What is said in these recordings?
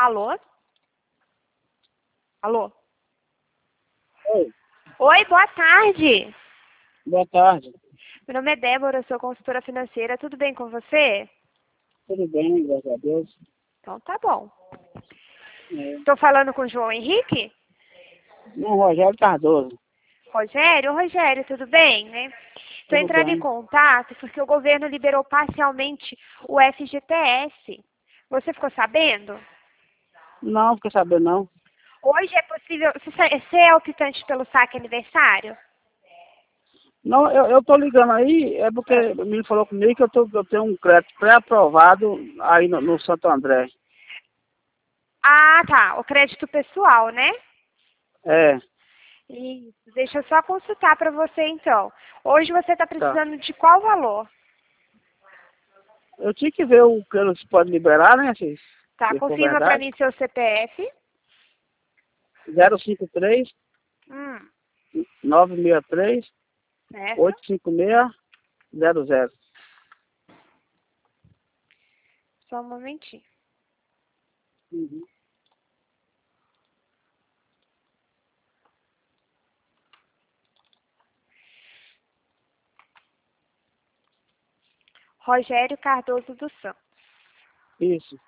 Alô? Alô? Oi, Oi, boa tarde. boa tarde. Meu nome é Débora, eu sou consultora financeira. Tudo bem com você? Tudo bem, graças a Deus. Então tá bom. É, Estou falando com o João Henrique? não, Rogério Cardoso. Rogério? Ô, Rogério, tudo bem, né? Estou Tudo entrando em bem. contato porque o governo liberou parcialmente o FGTS. Você ficou sabendo? Não, fiquei sabendo não. Hoje é possível... Você é optante pelo saque aniversário? Não, eu tô ligando aí, é porque Ah, o menino falou comigo que eu tenho um crédito pré-aprovado aí no Santo André. Ah, tá. O crédito pessoal, né? É, Isso. Deixa eu só consultar para você, então. Hoje você está tá. precisando de qual valor? Eu tinha que ver o que eles podem liberar, né, Tá, se for confirma para verdade. mim seu CPF. 053 Hum, 963 certo. 85600. Só um momentinho. Uhum. Rogério Cardoso dos Santos. Isso.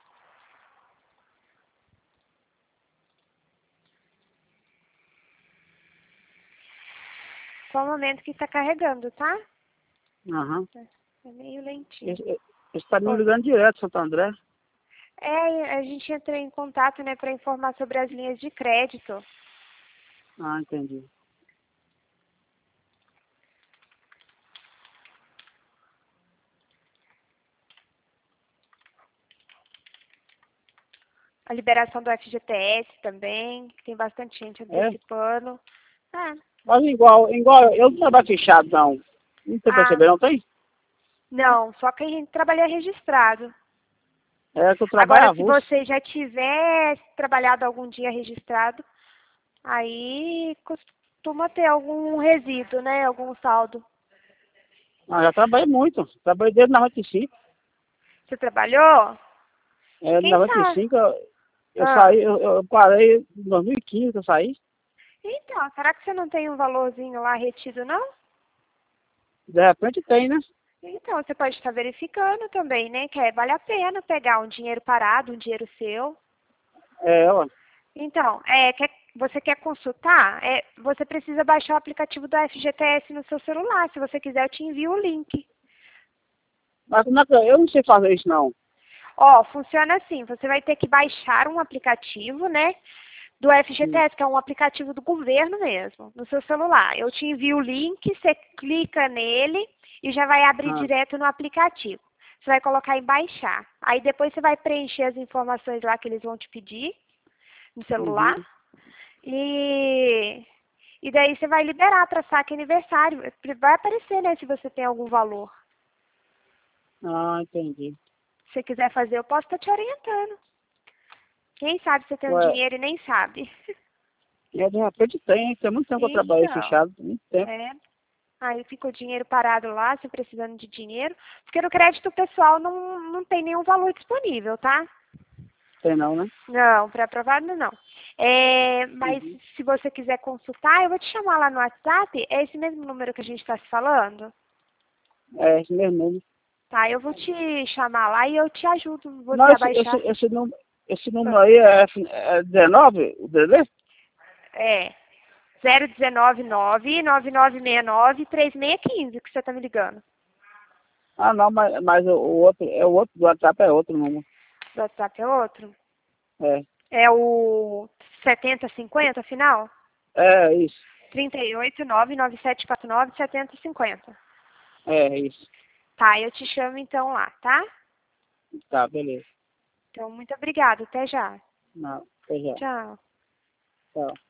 Só um momento que está carregando, tá? Aham. É meio lentinho. Esse está me Ô, ligando direto, Santo André. a gente entrou em contato, né, para informar sobre as linhas de crédito. Ah, entendi. A liberação do FGTS também, que tem bastante gente É? antecipando. Ah, Mas igual, eu não trabalho fechado, não. Não tem ah, perceber, não tem? não, só quem trabalha registrado. É que eu trabalho Agora, se avulso. você já tiver trabalhado algum dia registrado, aí costuma ter algum resíduo, né? Algum saldo. Ah, já trabalhei muito. Trabalhei desde 95. Você trabalhou? É, Quem sabe? 95 eu Ah, saí, eu parei em 2015 que eu saí. então, será que você não tem um valorzinho lá retido, não? De repente tem, né? Então, você pode estar verificando também, né? Que vale a pena pegar um dinheiro parado, um dinheiro seu. É, ó. Então, você quer consultar? Você precisa baixar o aplicativo do FGTS no seu celular. Se você quiser, eu te envio o link. Mas como é que eu não sei fazer isso, não. Ó, funciona assim, você vai ter que baixar um aplicativo, né, do Hum, FGTS, que é um aplicativo do governo mesmo, no seu celular. Eu te envio o link, você clica nele e já vai abrir ah, direto no aplicativo. Você vai colocar em baixar. Aí depois você vai preencher as informações lá que eles vão te pedir no celular. uhum. E, e daí você vai liberar para saque aniversário. Vai aparecer, né, se você tem algum valor. Ah, entendi. Se você quiser fazer, eu posso estar te orientando. Quem sabe você tem um Ué, dinheiro e nem sabe. de repente tem. Tem muito tempo que eu trabalhei Então, fechado. Muito tempo. é. Aí fica o dinheiro parado lá, você precisando de dinheiro. Porque no crédito pessoal não tem nenhum valor disponível, tá? Tem não, né? Não, pré-aprovado não. Mas Uhum. se você quiser consultar, eu vou te chamar lá no WhatsApp. É esse mesmo número que a gente está se falando? É esse mesmo número. Tá, eu vou te chamar lá e eu te ajudo você Não, a baixar. esse número aí é 19, o DD? É, 019-99969-3615 que você tá me ligando. Ah, não, mas o outro, o outro do WhatsApp é outro número. O WhatsApp é outro? É, É o 7050, final? é isso. 38997497050. É isso. Tá, eu te chamo então lá, tá? Tá, beleza. Então, muito obrigada. Até já. Não, pois já. Tchau. Tchau.